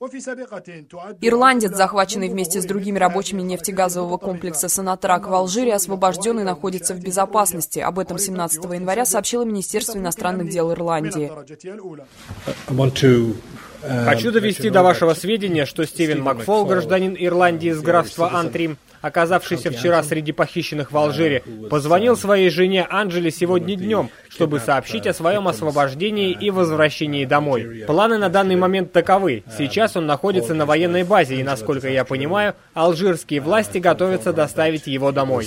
Ирландец, захваченный вместе с другими рабочими нефтегазового комплекса «Сонатрак» в Алжире, освобожден и находится в безопасности. Об этом 17 января сообщило Министерство иностранных дел Ирландии. Хочу довести до вашего сведения, что Стивен Макфол, гражданин Ирландии из графства Антрим, оказавшийся вчера среди похищенных в Алжире, позвонил своей жене Анджеле сегодня днем, чтобы сообщить о своем освобождении и возвращении домой. Планы на данный момент таковы. Сейчас он находится на военной базе, и, насколько я понимаю, алжирские власти готовятся доставить его домой.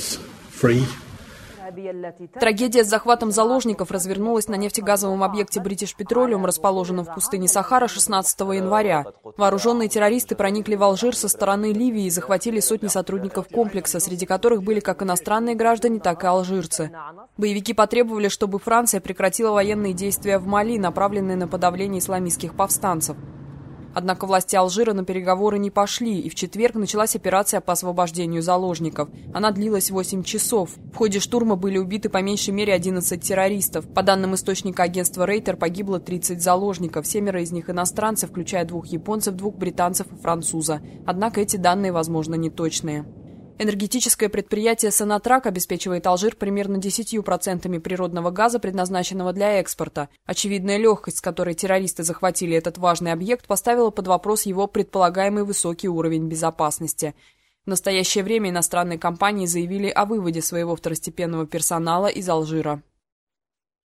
Трагедия с захватом заложников развернулась на нефтегазовом объекте British Petroleum, расположенном в пустыне Сахара, 16 января. Вооруженные террористы проникли в Алжир со стороны Ливии и захватили сотни сотрудников комплекса, среди которых были как иностранные граждане, так и алжирцы. Боевики потребовали, чтобы Франция прекратила военные действия в Мали, направленные на подавление исламистских повстанцев. Однако власти Алжира на переговоры не пошли, и в четверг началась операция по освобождению заложников. Она длилась 8 часов. В ходе штурма были убиты по меньшей мере 11 террористов. По данным источника агентства Рейтер, погибло 30 заложников, 7 из них иностранцы, включая 2 японцев, 2 британцев и француза. Однако эти данные, возможно, неточные. Энергетическое предприятие «Сонатрак» обеспечивает Алжир примерно 10% природного газа, предназначенного для экспорта. Очевидная легкость, с которой террористы захватили этот важный объект, поставила под вопрос его предполагаемый высокий уровень безопасности. В настоящее время иностранные компании заявили о выводе своего второстепенного персонала из Алжира.